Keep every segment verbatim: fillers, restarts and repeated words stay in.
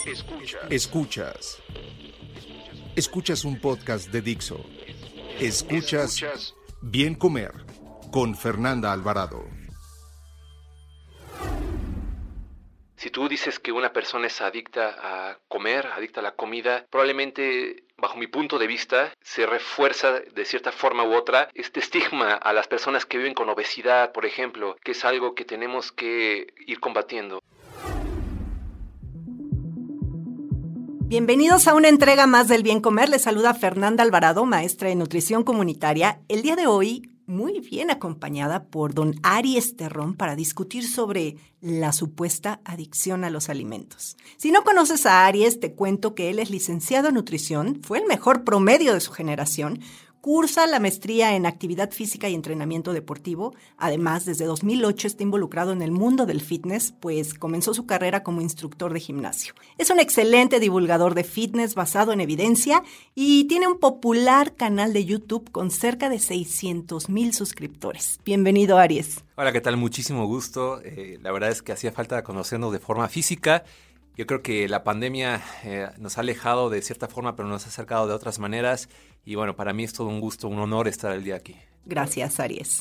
Escuchas. Escuchas. Escuchas un podcast de Dixo. Escuchas, Escuchas Bien Comer con Fernanda Alvarado. Si tú dices que una persona es adicta a comer, adicta a la comida, probablemente, bajo mi punto de vista, se refuerza de cierta forma u otra este estigma a las personas que viven con obesidad, por ejemplo, que es algo que tenemos que ir combatiendo. Bienvenidos a una entrega más del Bien Comer. Les saluda Fernanda Alvarado, maestra de nutrición comunitaria. El día de hoy, muy bien acompañada por don Aries Terrón para discutir sobre la supuesta adicción a los alimentos. Si no conoces a Aries, te cuento que él es licenciado en nutrición, fue el mejor promedio de su generación, cursa la maestría en actividad física y entrenamiento deportivo. Además, desde dos mil ocho está involucrado en el mundo del fitness, pues comenzó su carrera como instructor de gimnasio. Es un excelente divulgador de fitness basado en evidencia y tiene un popular canal de YouTube con cerca de seiscientos mil suscriptores. Bienvenido, Aries. Hola, ¿qué tal? Muchísimo gusto. Eh, la verdad es que hacía falta conocernos de forma física. Yo creo que la pandemia eh, nos ha alejado de cierta forma, pero nos ha acercado de otras maneras. Y bueno, para mí es todo un gusto, un honor estar el día aquí. Gracias, Aries.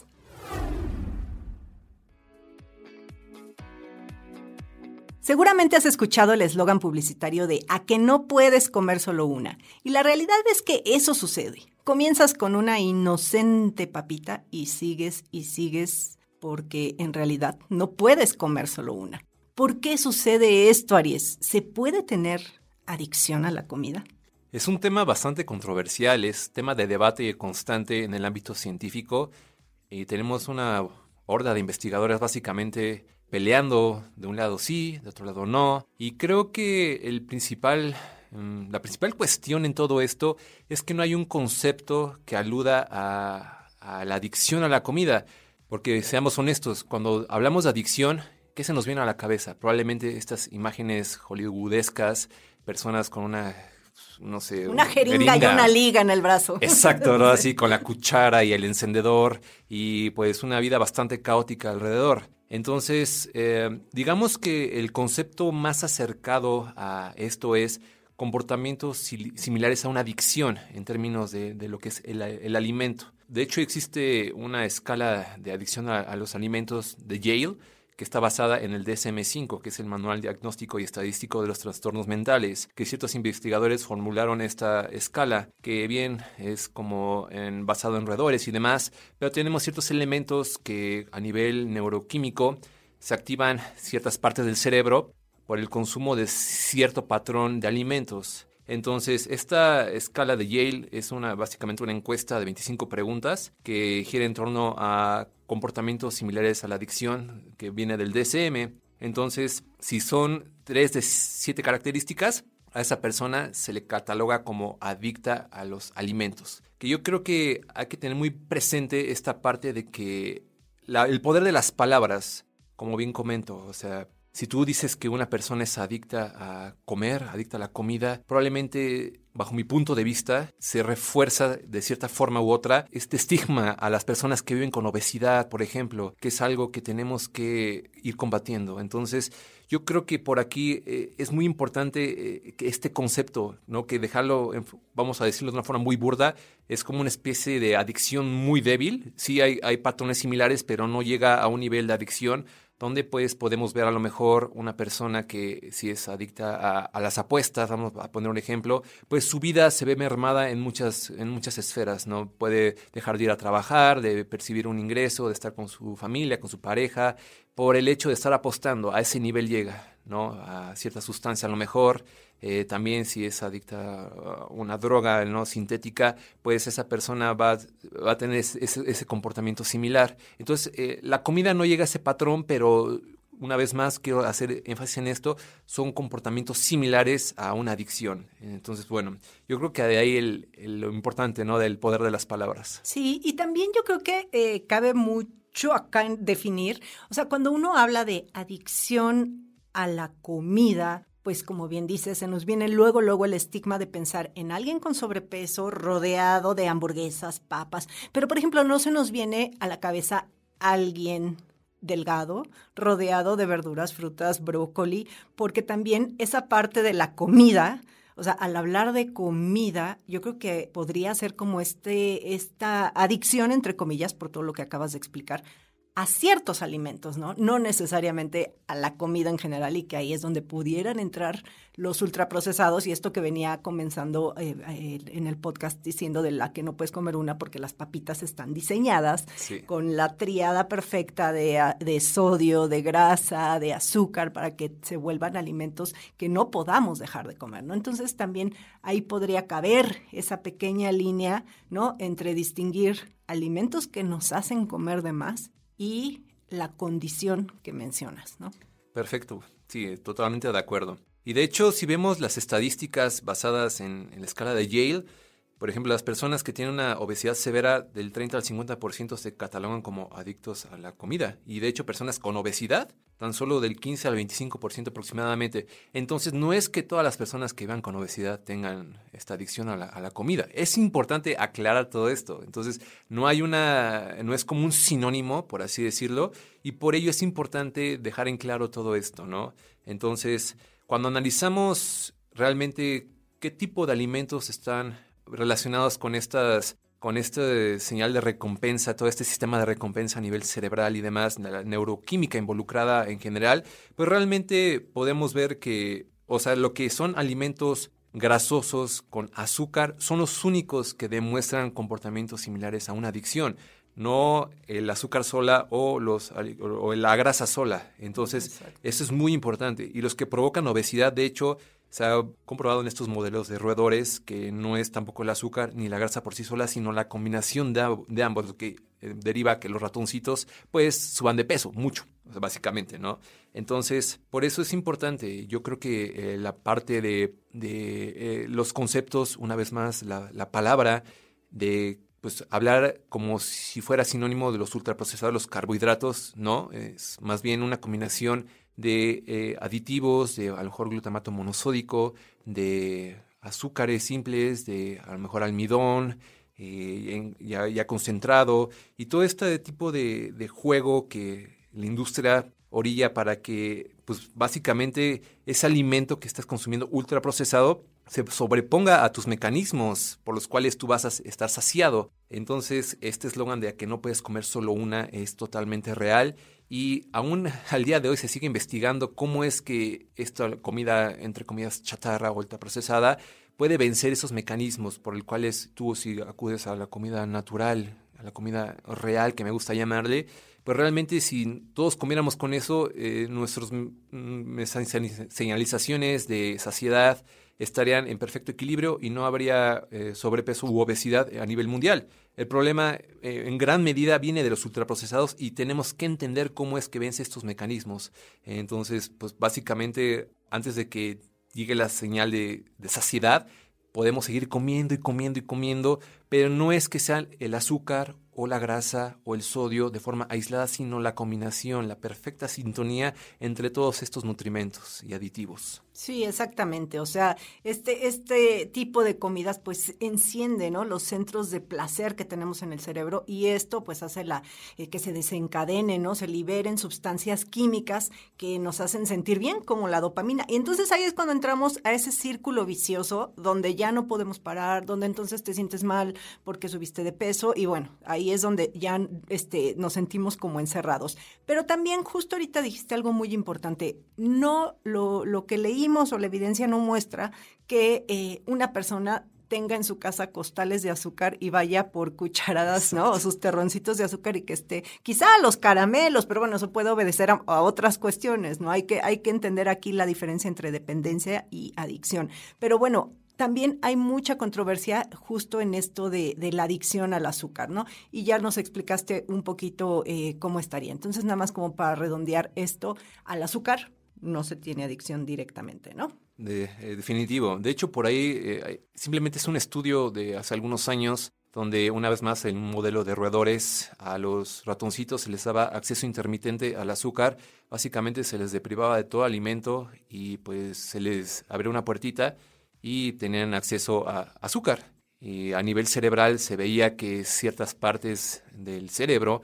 Seguramente has escuchado el eslogan publicitario de "a que no puedes comer solo una". Y la realidad es que eso sucede. Comienzas con una inocente papita y sigues y sigues porque en realidad no puedes comer solo una. ¿Por qué sucede esto, Aries? ¿Se puede tener adicción a la comida? Es un tema bastante controversial, es tema de debate constante en el ámbito científico y tenemos una horda de investigadores básicamente peleando de un lado sí, de otro lado no. Y creo que el principal, la principal cuestión en todo esto es que no hay un concepto que aluda a, a la adicción a la comida. Porque seamos honestos, cuando hablamos de adicción, ¿qué se nos viene a la cabeza? Probablemente estas imágenes hollywoodescas, personas con una, no sé... Una jeringa, jeringa y una liga en el brazo. Exacto, ¿no? Así con la cuchara y el encendedor y pues una vida bastante caótica alrededor. Entonces, eh, digamos que el concepto más acercado a esto es comportamientos similares a una adicción en términos de, de lo que es el, el alimento. De hecho, existe una escala de adicción a, a los alimentos de Yale, que está basada en el D S M cinco, que es el Manual Diagnóstico y Estadístico de los Trastornos Mentales, que ciertos investigadores formularon esta escala, que bien es como en, basado en roedores y demás, pero tenemos ciertos elementos que a nivel neuroquímico se activan ciertas partes del cerebro por el consumo de cierto patrón de alimentos. Entonces, esta escala de Yale es una básicamente una encuesta de veinticinco preguntas que gira en torno a comportamientos similares a la adicción que viene del D S M. Entonces, si son tres de siete características, a esa persona se le cataloga como adicta a los alimentos. Que yo creo que hay que tener muy presente esta parte de que la, el poder de las palabras, como bien comento, o sea... Si tú dices que una persona es adicta a comer, adicta a la comida, probablemente, bajo mi punto de vista, se refuerza de cierta forma u otra este estigma a las personas que viven con obesidad, por ejemplo, que es algo que tenemos que ir combatiendo. Entonces, yo creo que por aquí eh, es muy importante eh, que este concepto, ¿no? Que dejarlo, en, vamos a decirlo de una forma muy burda, es como una especie de adicción muy débil. Sí hay, hay patrones similares, pero no llega a un nivel de adicción donde pues podemos ver a lo mejor una persona que si es adicta a, a las apuestas, vamos a poner un ejemplo, pues su vida se ve mermada en muchas, en muchas esferas, ¿no? Puede dejar de ir a trabajar, de percibir un ingreso, de estar con su familia, con su pareja, por el hecho de estar apostando. A ese nivel llega, ¿no? A cierta sustancia a lo mejor. Eh, también si es adicta a una droga, ¿no? Sintética, pues esa persona va, va a tener ese, ese comportamiento similar. Entonces, eh, la comida no llega a ese patrón, pero una vez más quiero hacer énfasis en esto, son comportamientos similares a una adicción. Entonces, bueno, yo creo que de ahí el, el, lo importante, ¿no? Del poder de las palabras. Sí, y también yo creo que eh, cabe mucho acá en definir, o sea, cuando uno habla de adicción a la comida, pues como bien dices, se nos viene luego, luego el estigma de pensar en alguien con sobrepeso rodeado de hamburguesas, papas, pero por ejemplo no se nos viene a la cabeza alguien delgado, rodeado de verduras, frutas, brócoli, porque también esa parte de la comida, o sea, al hablar de comida, yo creo que podría ser como este, esta adicción, entre comillas, por todo lo que acabas de explicar, a ciertos alimentos, ¿no? No necesariamente a la comida en general, y que ahí es donde pudieran entrar los ultraprocesados, y esto que venía comenzando eh, eh, en el podcast diciendo de la que no puedes comer una porque las papitas están diseñadas Sí. con la tríada perfecta de, de sodio, de grasa, de azúcar, para que se vuelvan alimentos que no podamos dejar de comer, ¿no? Entonces también ahí podría caber esa pequeña línea, ¿no? Entre distinguir alimentos que nos hacen comer de más y la condición que mencionas, ¿no? Perfecto, sí, totalmente de acuerdo. Y de hecho, si vemos las estadísticas basadas en, en la escala de Yale, por ejemplo, las personas que tienen una obesidad severa del treinta al cincuenta por ciento se catalogan como adictos a la comida. Y de hecho, personas con obesidad, tan solo del quince al veinticinco por ciento aproximadamente. Entonces, no es que todas las personas que vivan con obesidad tengan esta adicción a la, a la comida. Es importante aclarar todo esto. Entonces, no hay una, no es como un sinónimo, por así decirlo, y por ello es importante dejar en claro todo esto, ¿no? Entonces, cuando analizamos realmente qué tipo de alimentos están relacionados con estas, con este señal de recompensa, todo este sistema de recompensa a nivel cerebral y demás, la neuroquímica involucrada en general, pues realmente podemos ver que, o sea, lo que son alimentos grasosos con azúcar son los únicos que demuestran comportamientos similares a una adicción, no el azúcar sola o, los, o la grasa sola. Entonces, exacto, eso es muy importante. Y los que provocan obesidad, de hecho, se ha comprobado en estos modelos de roedores que no es tampoco el azúcar ni la grasa por sí sola, sino la combinación de, de ambos, lo que eh, deriva que los ratoncitos pues suban de peso, mucho, o sea, básicamente, ¿no? Entonces, por eso es importante. Yo creo que eh, la parte de, de eh, los conceptos, una vez más, la, la palabra de pues hablar como si fuera sinónimo de los ultraprocesados, los carbohidratos, ¿no? Es más bien una combinación de eh, aditivos, de a lo mejor glutamato monosódico, de azúcares simples, de a lo mejor almidón, eh, en, ya, ya concentrado, y todo este tipo de, de juego que la industria orilla para que, pues básicamente, ese alimento que estás consumiendo ultraprocesado se sobreponga a tus mecanismos por los cuales tú vas a estar saciado. Entonces, este eslogan de que no puedes comer solo una es totalmente real, y aún al día de hoy se sigue investigando cómo es que esta comida, entre comillas, chatarra o ultraprocesada, puede vencer esos mecanismos por los cuales tú, si acudes a la comida natural, a la comida real, que me gusta llamarle, pues realmente si todos comiéramos con eso, eh, nuestras mm, señalizaciones de saciedad estarían en perfecto equilibrio y no habría eh, sobrepeso u obesidad a nivel mundial. El problema eh, en gran medida viene de los ultraprocesados y tenemos que entender cómo es que vence estos mecanismos. Entonces, pues básicamente, antes de que llegue la señal de, de saciedad, podemos seguir comiendo y comiendo y comiendo, pero no es que sea el azúcar o la grasa o el sodio de forma aislada, sino la combinación, la perfecta sintonía entre todos estos nutrimentos y aditivos. Sí, exactamente. O sea, este, este tipo de comidas pues enciende, ¿no?, los centros de placer que tenemos en el cerebro, y esto pues hace la eh, que se desencadenen, ¿no?, se liberen sustancias químicas que nos hacen sentir bien, como la dopamina. Y entonces ahí es cuando entramos a ese círculo vicioso donde ya no podemos parar, donde entonces te sientes mal porque subiste de peso, y bueno, ahí es donde ya este, nos sentimos como encerrados. Pero también justo ahorita dijiste algo muy importante. No lo, lo que leí o la evidencia no muestra que eh, una persona tenga en su casa costales de azúcar y vaya por cucharadas, ¿no?, o sus terroncitos de azúcar, y que esté, quizá a los caramelos, pero bueno, eso puede obedecer a, a otras cuestiones, ¿no? Hay que, hay que entender aquí la diferencia entre dependencia y adicción. Pero bueno, también hay mucha controversia justo en esto de, de la adicción al azúcar, ¿no? Y ya nos explicaste un poquito eh, cómo estaría. Entonces, nada más como para redondear esto, al azúcar no se tiene adicción directamente, ¿no? De, eh, definitivo. De hecho, por ahí eh, simplemente es un estudio de hace algunos años donde, una vez más, en un modelo de roedores, a los ratoncitos se les daba acceso intermitente al azúcar. Básicamente se les deprivaba de todo alimento y pues se les abría una puertita y tenían acceso a azúcar. Y a nivel cerebral se veía que ciertas partes del cerebro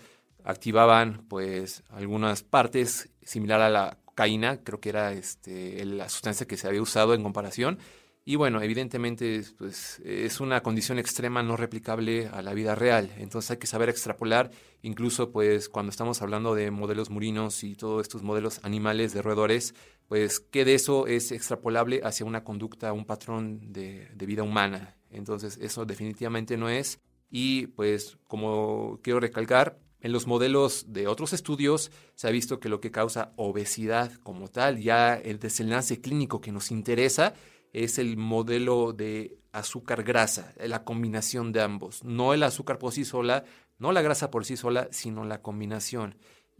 activaban pues algunas partes similar a la cocaína, creo que era este, la sustancia que se había usado en comparación. Y bueno, evidentemente pues, es una condición extrema no replicable a la vida real. Entonces hay que saber extrapolar, incluso pues cuando estamos hablando de modelos murinos y todos estos modelos animales de roedores, pues qué de eso es extrapolable hacia una conducta, un patrón de, de vida humana. Entonces eso definitivamente no es. Y pues como quiero recalcar, en los modelos de otros estudios se ha visto que lo que causa obesidad como tal, ya el desenlace clínico que nos interesa, es el modelo de azúcar-grasa, la combinación de ambos. No el azúcar por sí sola, no la grasa por sí sola, sino la combinación.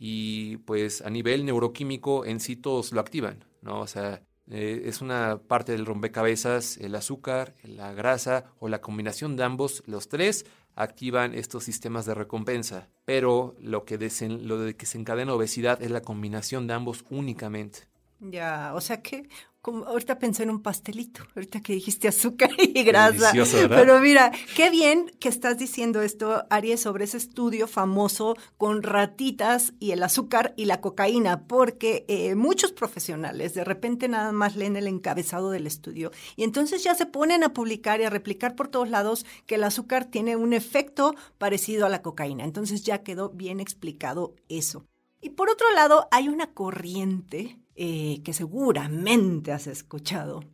Y pues a nivel neuroquímico en sí todos lo activan, ¿no? O sea, eh, es una parte del rompecabezas, el azúcar, la grasa o la combinación de ambos, los tres activan estos sistemas de recompensa. Pero lo que, desen, lo de que se encadena obesidad es la combinación de ambos únicamente. Ya, o sea que como ahorita pensé en un pastelito, ahorita que dijiste azúcar y grasa. Delicioso, ¿verdad? Pero mira, qué bien que estás diciendo esto, Aries, sobre ese estudio famoso con ratitas y el azúcar y la cocaína, porque eh, muchos profesionales de repente nada más leen el encabezado del estudio y entonces ya se ponen a publicar y a replicar por todos lados que el azúcar tiene un efecto parecido a la cocaína. Entonces ya quedó bien explicado eso. Y por otro lado, hay una corriente eh, que seguramente has escuchado.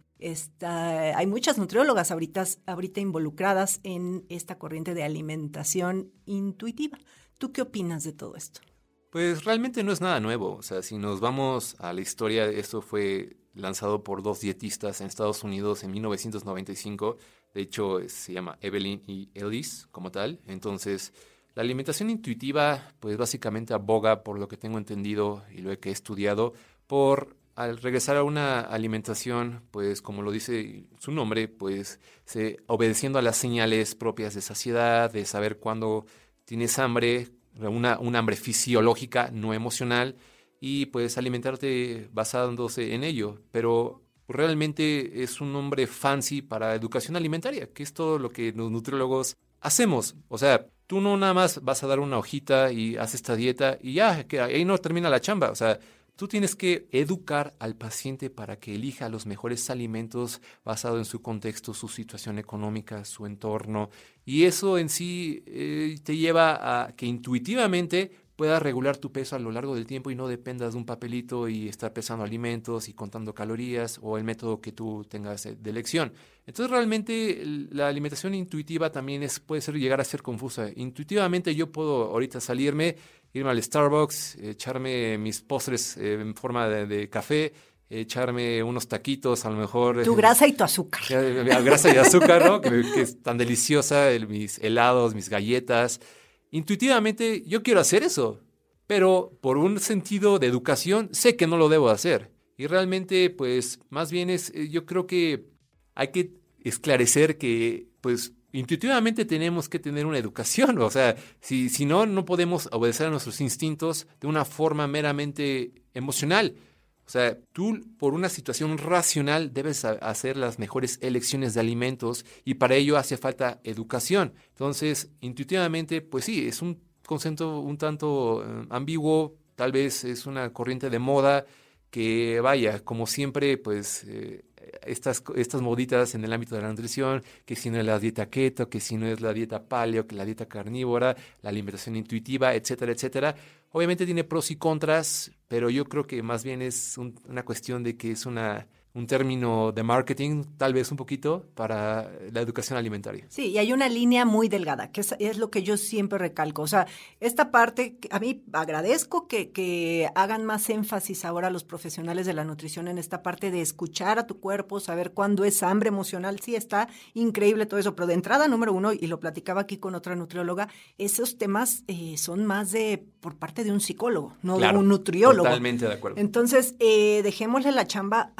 Está, hay muchas nutriólogas ahorita, ahorita involucradas en esta corriente de alimentación intuitiva. ¿Tú qué opinas de todo esto? Pues realmente no es nada nuevo. O sea, si nos vamos a la historia, esto fue lanzado por dos dietistas en Estados Unidos en mil novecientos noventa y cinco. De hecho, se llama Evelyn y Ellis como tal. Entonces, la alimentación intuitiva, pues básicamente aboga, por lo que tengo entendido y lo que he estudiado, por al regresar a una alimentación, pues como lo dice su nombre, pues se, obedeciendo a las señales propias de saciedad, de saber cuándo tienes hambre, una, una hambre fisiológica, no emocional, y pues alimentarte basándose en ello. Pero realmente es un nombre fancy para educación alimentaria, que es todo lo que los nutriólogos hacemos. O sea, tú no nada más vas a dar una hojita y haces esta dieta y ya, que ahí no termina la chamba. O sea, tú tienes que educar al paciente para que elija los mejores alimentos basado en su contexto, su situación económica, su entorno. Y eso en sí eh, te lleva a que intuitivamente puedas regular tu peso a lo largo del tiempo y no dependas de un papelito y estar pesando alimentos y contando calorías o el método que tú tengas de elección. Entonces realmente la alimentación intuitiva también es, puede ser, llegar a ser confusa. Intuitivamente yo puedo ahorita salirme, irme al Starbucks, echarme mis postres eh, en forma de, de café, echarme unos taquitos, a lo mejor... Tu grasa y tu azúcar. Eh, grasa y azúcar, ¿no? que, que es tan deliciosa, el, mis helados, mis galletas. Intuitivamente yo quiero hacer eso, pero por un sentido de educación sé que no lo debo hacer. Y realmente, pues, más bien es, yo creo que hay que esclarecer que, pues, intuitivamente tenemos que tener una educación. O sea, si, si no, no podemos obedecer a nuestros instintos de una forma meramente emocional. O sea, tú por una situación racional debes hacer las mejores elecciones de alimentos y para ello hace falta educación. Entonces, intuitivamente, pues sí, es un concepto un tanto eh, ambiguo, tal vez es una corriente de moda que vaya, como siempre, pues eh, estas, estas moditas en el ámbito de la nutrición, que si no es la dieta keto, que si no es la dieta paleo, que la dieta carnívora, la alimentación intuitiva, etcétera, etcétera. Obviamente tiene pros y contras, pero yo creo que más bien es un, una cuestión de que es una, un término de marketing, tal vez un poquito, para la educación alimentaria. Sí, y hay una línea muy delgada, que es, es lo que yo siempre recalco. O sea, esta parte, a mí agradezco que, que hagan más énfasis ahora los profesionales de la nutrición en esta parte de escuchar a tu cuerpo, saber cuándo es hambre emocional. Sí, está increíble todo eso, pero de entrada, número uno, y lo platicaba aquí con otra nutrióloga, esos temas eh, son más de por parte de un psicólogo, no claro, de un nutriólogo. Totalmente de acuerdo. Entonces, eh, dejémosle la chamba a los psicólogos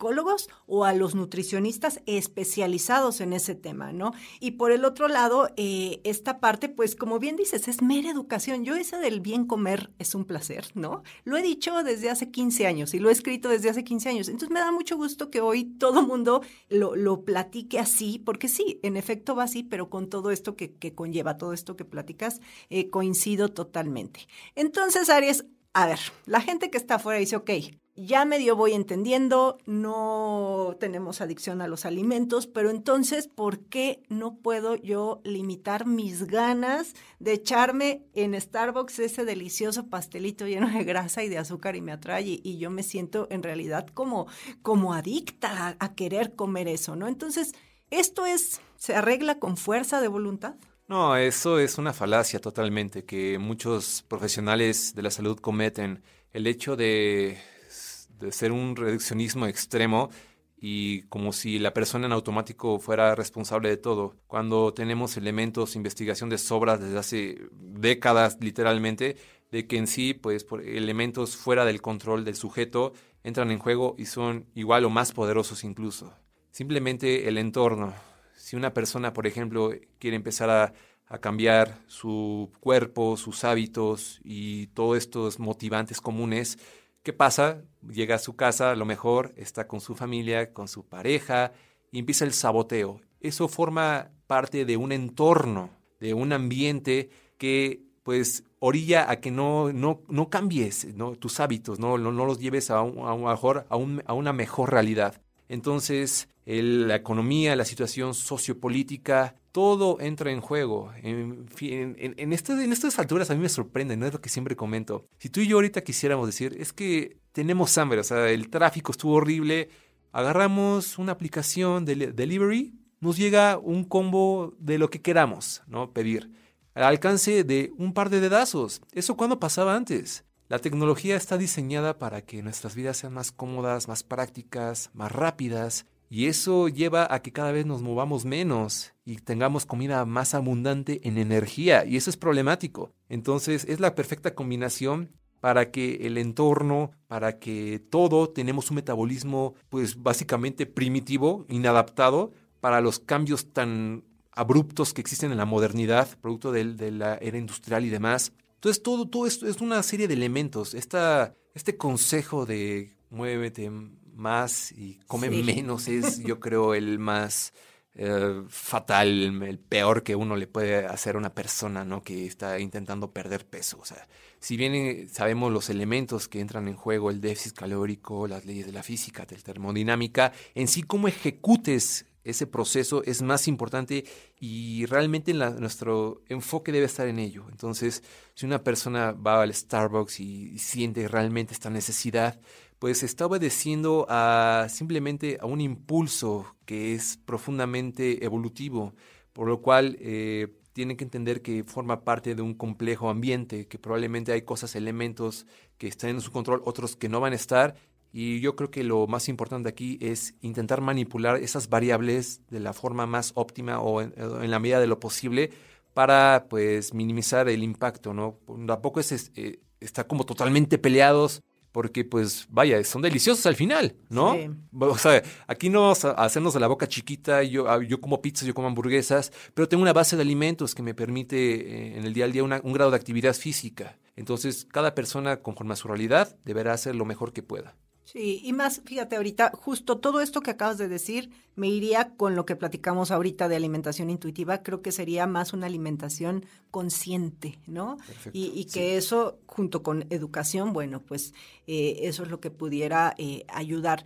psicólogos o a los nutricionistas especializados en ese tema, ¿no? Y por el otro lado, eh, esta parte, pues como bien dices, es mera educación. Yo ese del bien comer es un placer, ¿no? Lo he dicho desde hace quince años y lo he escrito desde hace quince años. Entonces me da mucho gusto que hoy todo mundo lo, lo platique así, porque sí, en efecto va así, pero con todo esto que, que conlleva, todo esto que platicas, eh, coincido totalmente. Entonces, Aries, a ver, la gente que está afuera dice, ok, ya medio voy entendiendo, no tenemos adicción a los alimentos, pero entonces, ¿por qué no puedo yo limitar mis ganas de echarme en Starbucks ese delicioso pastelito lleno de grasa y de azúcar y me atrae y, y yo me siento en realidad como, como adicta a, a querer comer eso, ¿no? Entonces, ¿esto es, se arregla con fuerza de voluntad? No, eso es una falacia totalmente que muchos profesionales de la salud cometen. El hecho de, de ser un reduccionismo extremo y como si la persona en automático fuera responsable de todo. Cuando tenemos elementos, investigación de sobras desde hace décadas literalmente, de que en sí, pues, por elementos fuera del control del sujeto entran en juego y son igual o más poderosos incluso. Simplemente el entorno. Si una persona, por ejemplo, quiere empezar a, a cambiar su cuerpo, sus hábitos y todos estos motivantes comunes, ¿qué pasa? Llega a su casa, a lo mejor está con su familia, con su pareja, y empieza el saboteo. Eso forma parte de un entorno, de un ambiente que, pues, orilla a que no, no, no cambies, ¿no? Tus hábitos, no, no, no los lleves a, un, a, un mejor, a, un, a una mejor realidad. Entonces, el, la economía, la situación sociopolítica, todo entra en juego. En, en, en, en, este, en estas alturas a mí me sorprende, no es lo que siempre comento. Si tú y yo ahorita quisiéramos decir, es que tenemos hambre, o sea, el tráfico estuvo horrible, agarramos una aplicación de delivery, nos llega un combo de lo que queramos, ¿no? Pedir, al alcance de un par de dedazos. ¿Eso cuándo pasaba antes? La tecnología está diseñada para que nuestras vidas sean más cómodas, más prácticas, más rápidas, y eso lleva a que cada vez nos movamos menos y tengamos comida más abundante en energía, y eso es problemático. Entonces, es la perfecta combinación para que el entorno, para que todo tenemos un metabolismo, pues básicamente primitivo, inadaptado para los cambios tan abruptos que existen en la modernidad, producto de, de la era industrial y demás. Entonces, todo, todo esto es una serie de elementos. Esta, este consejo de muévete más y come sí. menos es, yo creo, el más eh, fatal, el peor que uno le puede hacer a una persona, ¿no? Que está intentando perder peso. O sea, si bien eh, sabemos los elementos que entran en juego, el déficit calórico, las leyes de la física, de la termodinámica, en sí cómo ejecutes ese proceso es más importante y realmente la, nuestro enfoque debe estar en ello. Entonces, si una persona va al Starbucks y, y siente realmente esta necesidad, pues está obedeciendo a simplemente a un impulso que es profundamente evolutivo, por lo cual eh, tienen que entender que forma parte de un complejo ambiente, que probablemente hay cosas, elementos que están en su control, otros que no van a estar. Y yo creo que lo más importante aquí es intentar manipular esas variables de la forma más óptima o en, en la medida de lo posible para, pues, minimizar el impacto, ¿no? Tampoco es, eh, está como totalmente peleados porque, pues, vaya, son deliciosos al final, ¿no? Sí. O sea, aquí no vamos a hacernos de la boca chiquita, yo, yo como pizzas, yo como hamburguesas, pero tengo una base de alimentos que me permite eh, en el día al día una, un grado de actividad física. Entonces, cada persona, conforme a su realidad, deberá hacer lo mejor que pueda. Sí, y más, fíjate, ahorita, justo todo esto que acabas de decir, me iría con lo que platicamos ahorita de alimentación intuitiva, creo que sería más una alimentación consciente, ¿no? Perfecto, y, y que sí. Eso, junto con educación, bueno, pues eh, eso es lo que pudiera eh, ayudar.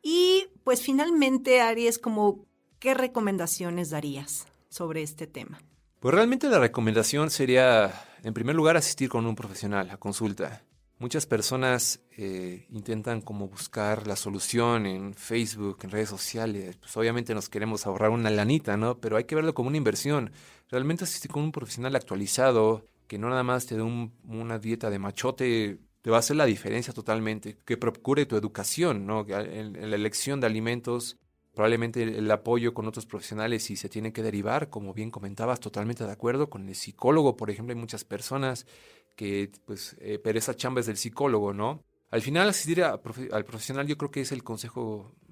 Y pues finalmente, Aries, como, ¿qué recomendaciones darías sobre este tema? Pues realmente la recomendación sería, en primer lugar, asistir con un profesional a consulta. Muchas personas eh, intentan como buscar la solución en Facebook, en redes sociales. Pues obviamente nos queremos ahorrar una lanita, ¿no? Pero hay que verlo como una inversión. Realmente asistir con un profesional actualizado, que no nada más te dé un, una dieta de machote, te va a hacer la diferencia totalmente. Que procure tu educación, ¿no? En, en la elección de alimentos, probablemente el, el apoyo con otros profesionales si se tiene que derivar, como bien comentabas, totalmente de acuerdo. Con el psicólogo, por ejemplo, hay muchas personas que, pues, eh, pero esa chamba es del psicólogo, ¿no? Al final, asistir a, al profesional yo creo que es el consejo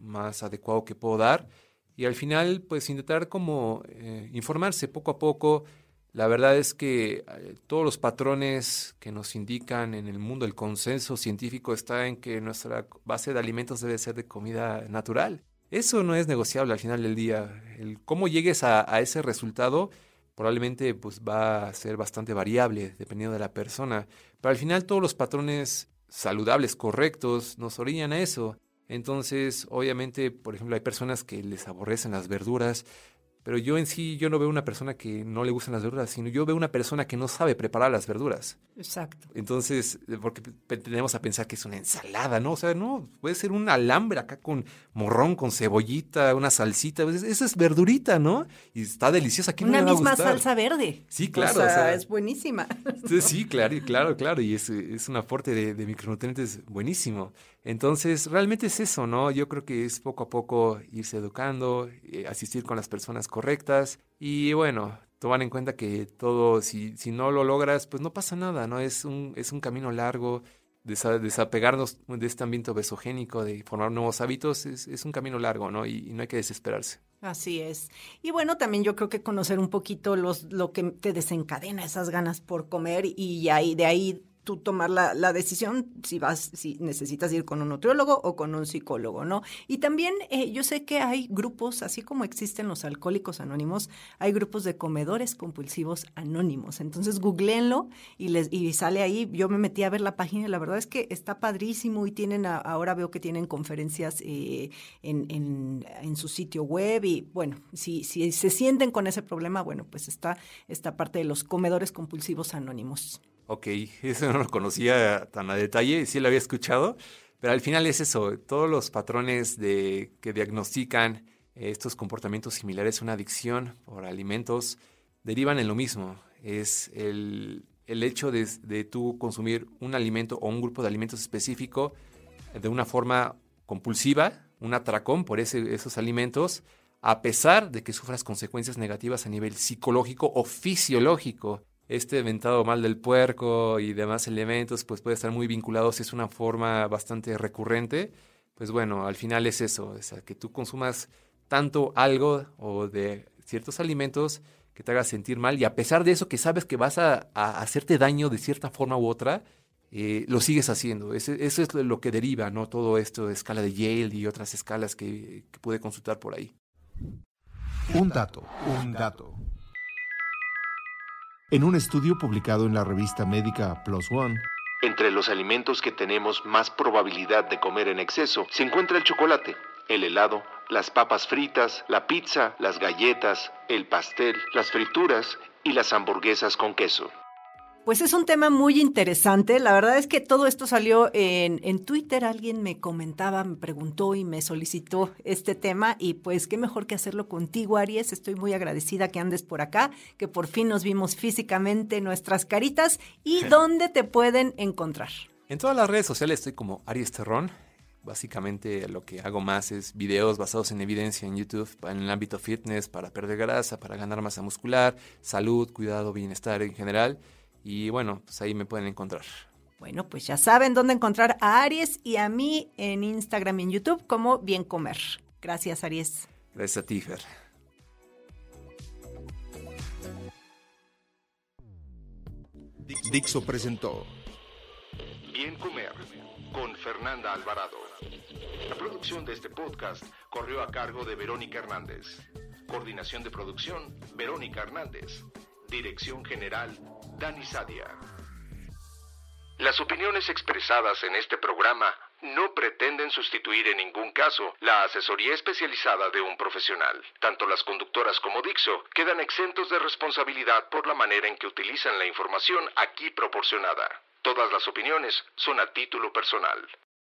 más adecuado que puedo dar. Y al final, pues intentar como eh, informarse poco a poco. La verdad es que eh, todos los patrones que nos indican en el mundo, el consenso científico está en que nuestra base de alimentos debe ser de comida natural. Eso no es negociable al final del día. El cómo llegues a, a ese resultado probablemente pues, va a ser bastante variable dependiendo de la persona. Pero al final todos los patrones saludables, correctos, nos orillan a eso. Entonces, obviamente, por ejemplo, hay personas que les aborrecen las verduras, pero yo en sí, yo no veo una persona que no le gustan las verduras, sino yo veo una persona que no sabe preparar las verduras. Exacto. Entonces, porque tendemos a pensar que es una ensalada, ¿no? O sea, no, puede ser un alambre acá con morrón, con cebollita, una salsita, esa es verdurita, ¿no? Y está deliciosa. ¿A quién una no le va a misma gustar? Salsa verde. Sí, claro. O sea, o sea es buenísima. Sí, claro, claro, claro, y es, es un aporte de, de micronutrientes buenísimo. Entonces, realmente es eso, ¿no? Yo creo que es poco a poco irse educando, eh, asistir con las personas correctas y, bueno, tomar en cuenta que todo, si, si no lo logras, pues no pasa nada, ¿no? Es un, es un camino largo, desa, desapegarnos de este ambiente obesogénico, de formar nuevos hábitos, es, es un camino largo, ¿no? Y, y no hay que desesperarse. Así es. Y bueno, también yo creo que conocer un poquito los, lo que te desencadena esas ganas por comer y ahí, de ahí tú tomar la, la decisión si vas, si necesitas ir con un nutriólogo o con un psicólogo, ¿no? Y también eh, yo sé que hay grupos, así como existen los alcohólicos anónimos, hay grupos de comedores compulsivos anónimos. Entonces, googleenlo y les y sale ahí. Yo me metí a ver la página y la verdad es que está padrísimo y tienen, a, ahora veo que tienen conferencias eh, en, en, en su sitio web y bueno, si, si se sienten con ese problema, bueno, pues está esta parte de los comedores compulsivos anónimos. Ok, eso no lo conocía tan a detalle, sí lo había escuchado, pero al final es eso, todos los patrones de, que diagnostican estos comportamientos similares a una adicción por alimentos derivan en lo mismo, es el, el hecho de, de tú consumir un alimento o un grupo de alimentos específico de una forma compulsiva, un atracón por ese, esos alimentos, a pesar de que sufras consecuencias negativas a nivel psicológico o fisiológico. Este mentado mal del puerco y demás elementos pues puede estar muy vinculados, es una forma bastante recurrente, pues bueno, al final es eso, o sea, que tú consumas tanto algo o de ciertos alimentos que te haga sentir mal y a pesar de eso que sabes que vas a, a hacerte daño de cierta forma u otra, eh, lo sigues haciendo, eso, eso es lo que deriva, ¿no? Todo esto de escala de Yale y otras escalas que, que pude consultar por ahí. Un dato, un dato. En un estudio publicado en la revista médica Plus One, entre los alimentos que tenemos más probabilidad de comer en exceso se encuentra el chocolate, el helado, las papas fritas, la pizza, las galletas, el pastel, las frituras y las hamburguesas con queso. Pues es un tema muy interesante. La verdad es que todo esto salió en, en Twitter. Alguien me comentaba, me preguntó y me solicitó este tema. Y pues qué mejor que hacerlo contigo, Aries. Estoy muy agradecida que andes por acá, que por fin nos vimos físicamente nuestras caritas. ¿Y dónde te pueden encontrar? En todas las redes sociales estoy como Aries Terrón. Básicamente lo que hago más es videos basados en evidencia en YouTube en el ámbito fitness para perder grasa, para ganar masa muscular, salud, cuidado, bienestar en general. Y bueno, pues ahí me pueden encontrar. Bueno, pues ya saben dónde encontrar a Aries y a mí en Instagram y en YouTube como Bien Comer. Gracias, Aries. Gracias a ti, Fer. Dixo presentó Bien Comer con Fernanda Alvarado. La producción de este podcast corrió a cargo de Verónica Hernández. Coordinación de producción, Verónica Hernández. Dirección General, Dani Sadia. Las opiniones expresadas en este programa no pretenden sustituir en ningún caso la asesoría especializada de un profesional. Tanto las conductoras como Dixo quedan exentos de responsabilidad por la manera en que utilizan la información aquí proporcionada. Todas las opiniones son a título personal.